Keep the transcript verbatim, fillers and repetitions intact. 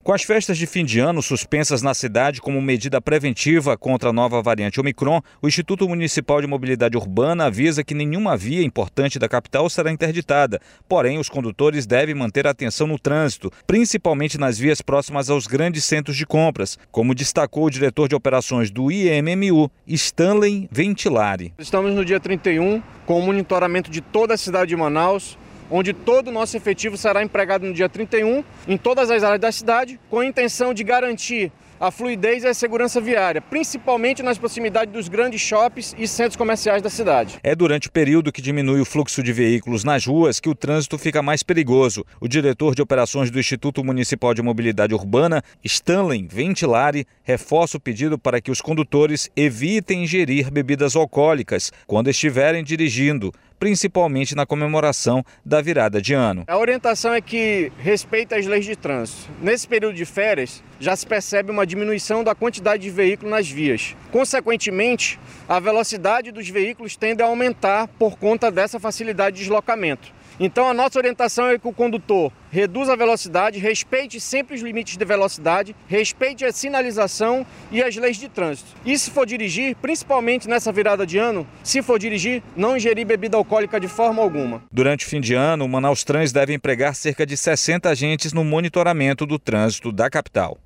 Com as festas de fim de ano suspensas na cidade como medida preventiva contra a nova variante Omicron, o Instituto Municipal de Mobilidade Urbana avisa que nenhuma via importante da capital será interditada. Porém, os condutores devem manter a atenção no trânsito, principalmente nas vias próximas aos grandes centros de compras, como destacou o diretor de operações do I M M U, Stanley Ventilari. Estamos no dia trinta e um com o monitoramento de toda a cidade de Manaus, onde todo o nosso efetivo será empregado no dia trinta e um em todas as áreas da cidade, com a intenção de garantir a fluidez e a segurança viária, principalmente nas proximidades dos grandes shoppings e centros comerciais da cidade. É durante o período que diminui o fluxo de veículos nas ruas que o trânsito fica mais perigoso. O diretor de operações do Instituto Municipal de Mobilidade Urbana, Stanley Ventilari, reforça o pedido para que os condutores evitem ingerir bebidas alcoólicas quando estiverem dirigindo, principalmente na comemoração da virada de ano. A orientação é que respeite as leis de trânsito. Nesse período de férias, já se percebe uma diminuição da quantidade de veículos nas vias. Consequentemente, a velocidade dos veículos tende a aumentar por conta dessa facilidade de deslocamento. Então, a nossa orientação é que o condutor reduza a velocidade, respeite sempre os limites de velocidade, respeite a sinalização e as leis de trânsito. E se for dirigir, principalmente nessa virada de ano, se for dirigir, não ingerir bebida alcoólica de forma alguma. Durante o fim de ano, o Manaus Trans deve empregar cerca de sessenta agentes no monitoramento do trânsito da capital.